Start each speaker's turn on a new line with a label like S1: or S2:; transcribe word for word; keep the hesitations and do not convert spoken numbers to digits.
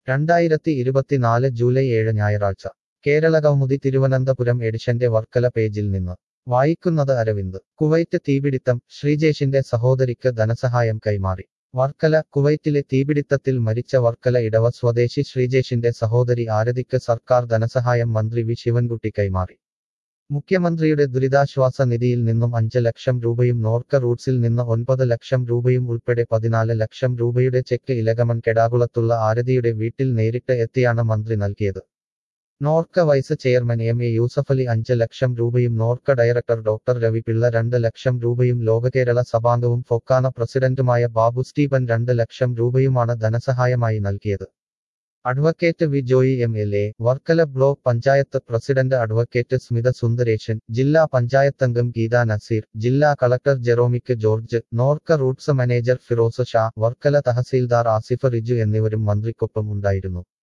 S1: രണ്ടായിരത്തി ഇരുപത്തിനാല് ജൂലൈ ഏഴ് ഞായറാഴ്ച കേരളകൗമുദി തിരുവനന്തപുരം എഡിഷന്റെ വർക്കല പേജിൽ നിന്ന് വായിക്കുന്നത് അരവിന്ദ്. കുവൈറ്റ് തീപിടിത്തം, ശ്രീജേഷിന്റെ സഹോദരിക്ക് ധനസഹായം കൈമാറി. വർക്കല. കുവൈറ്റിലെ തീപിടിത്തത്തിൽ മരിച്ച വർക്കല ഇടവ സ്വദേശി ശ്രീജേഷിന്റെ സഹോദരി ആരതിക്ക് സർക്കാർ ധനസഹായം മന്ത്രി വി ശിവൻകുട്ടി കൈമാറി. മുഖ്യമന്ത്രിയുടെ ദുരിതാശ്വാസ നിധിയിൽ നിന്നും അഞ്ച് ലക്ഷം രൂപയും നോർക്ക റൂട്ട്സിൽ നിന്ന് ഒൻപത് ലക്ഷം രൂപയും ഉൾപ്പെടെ പതിനാല് ലക്ഷം രൂപയുടെ ചെക്ക് ഇലകമൺ കെടാകുളത്തുള്ള ആരതിയുടെ വീട്ടിൽ നേരിട്ട് എത്തിയാണ് മന്ത്രി നൽകിയത്. Norka vice chairman M A Yusuffali അഞ്ച് ലക്ഷം രൂപയും നോർക്ക ഡയറക്ടർ ഡോക്ടർ രവി പിള്ള രണ്ട് ലക്ഷം രൂപയും ലോകകേരള സഭാംഗവും ഫൊക്കാന പ്രസിഡന്റുമായ ബാബു സ്റ്റീഫൻ രണ്ട് ലക്ഷം രൂപയുമാണ് ധനസഹായമായി നൽകിയത്. Advocate V Joy M L A, Varkala block panchayat president advocate Smitha Sundaresan, ജില്ലാ പഞ്ചായത്തംഗം ഗീത നസീർ, ജില്ലാ collector Jeromic George, Norka roots manager Firoz Shah, Varkala tahsildar Asif Riju എന്നിവരും മന്ത്രിക്കൊപ്പം ഉണ്ടായിരുന്നു.